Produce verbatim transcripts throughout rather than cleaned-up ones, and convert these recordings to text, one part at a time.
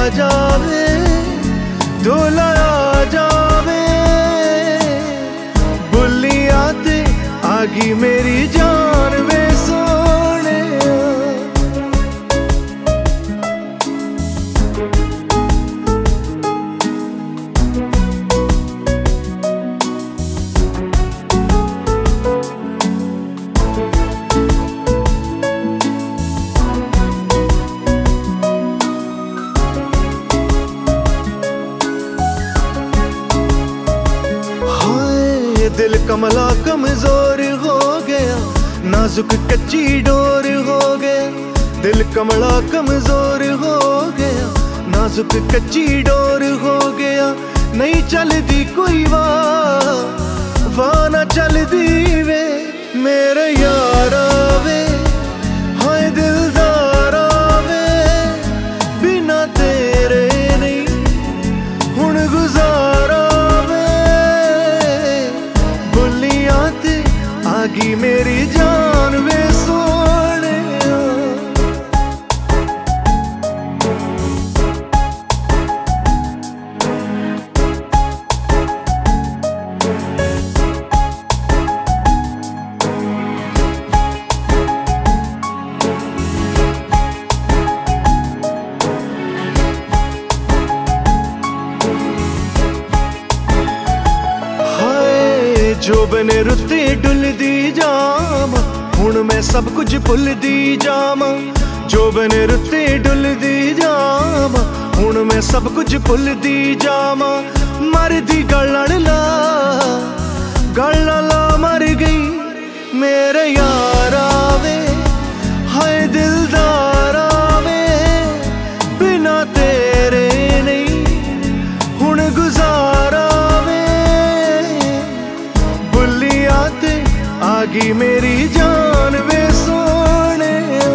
जावे, ढोला आ जावे, बुलिया ते आगी मेरी जान वे सोने। दिल कमला कमजोर हो गया, नाजुक कच्ची डोर हो गया। दिल कमला कमजोर हो गया, नाजुक कच्ची डोर हो गया। नहीं चलदी कोई वाह वाह ना चलदी वे मेरे यारा वे, हाय दिलदारा वे, बिना तेरे नहीं हुण गुजारा आगी मेरी जान वे सोने। जो बने रुते डुलदी जामा, हुण मैं सब कुछ भुलदी जामा। जो बने रुते डुलदी जामा, हुण मैं सब कुछ भुलदी जामा। मरदी गलण ला गल ला मर गई मेरे यारा वे, हाय दिलदारा वे, बिना तेरे नहीं हुण गुजारा आगी मेरी जान वे सोने।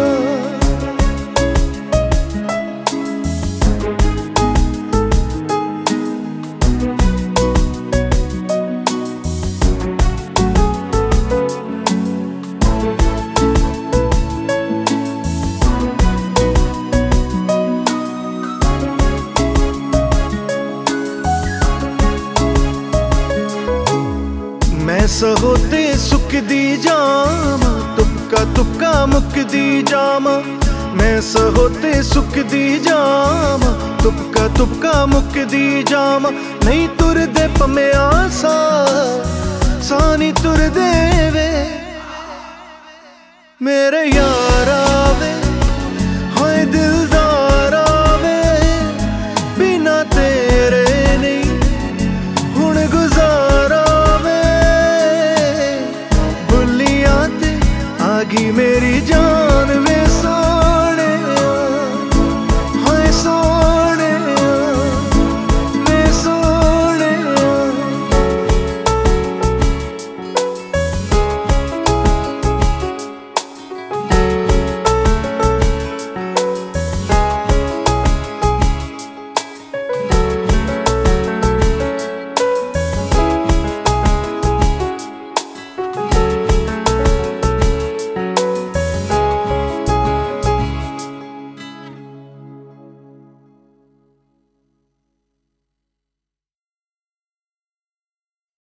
मैं सहोते सुखदी जामा, तुक्का तुक्का मुकदी जामा। मैं सहोते सुखदी जामा, तुक्का तुक्का मुकदी जामा। नहीं तुरदे पमेआ सा सानी तुरदे वे मेरे यारा